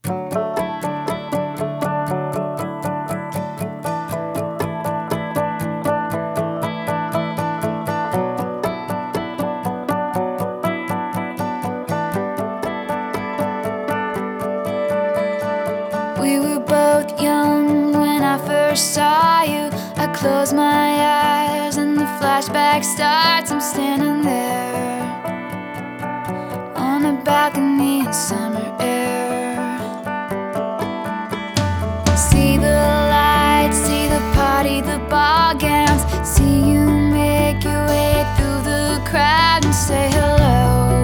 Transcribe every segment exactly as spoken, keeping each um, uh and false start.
We were both young when I first saw you. I close my eyes and the flashback starts. I'm standing there on a balcony in summer air. See the lights, see the party, the ball gowns. See you make your way through the crowd and say hello.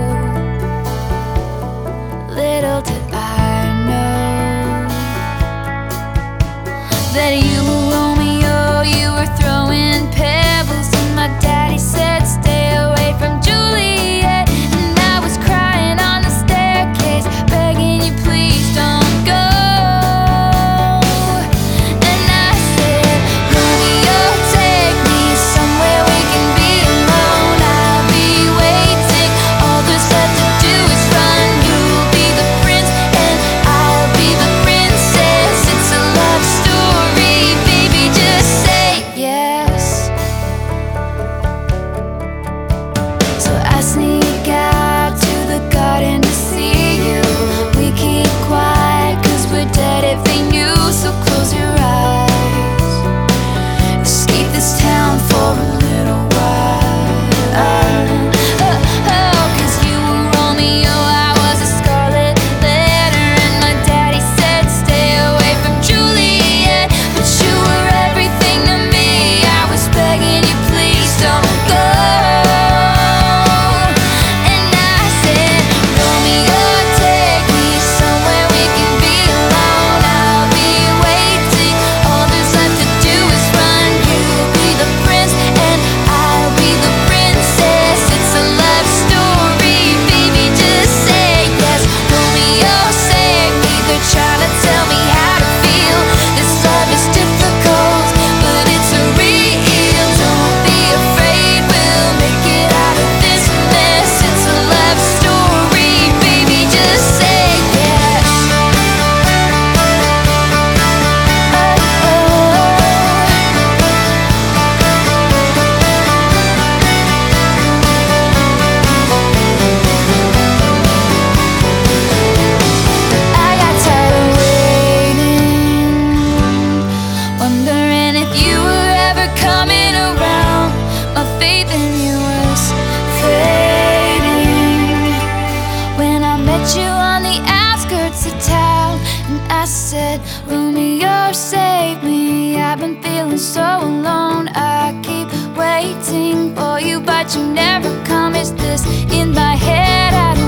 Little did I know that you were Romeo, you were throwing pebbles, and my daddy said stay away from Juliet. And I was crying on the staircase, begging you please don't go. And I said, Romeo, take me somewhere we can be alone. I'll be waiting, all there's left to do is run. You'll be the prince and I'll be the princess. It's a love story, baby, just say yes. So I sneak out to the garden to see you. We keep quiet cause we're dead if they knew. So close your eyes, escape this town for a little while. Oh, oh, cause you were Romeo, I was a scarlet letter, and my daddy said stay away from Juliet. But you were everything to me, I was begging you please don't go. And I said, Romeo, take me somewhere we can be alone. I'll be waiting, all there's left to do is run. You'll be the prince and I'll be the princess. It's a love story, baby, just say yes. Romeo, save me, they're trying to tell me how to feel. This love is difficult, but it's real. Don't be afraid, we'll make it out of this mess. It's a love story, baby, just say yes. I got tired of waiting, wondering if you were ever coming around. My faith in you was fading when I met you on the outskirts of town. And I said, Romeo, save me, I've been feeling so alone. I keep waiting for you, but you never come. Is this in my head? I don't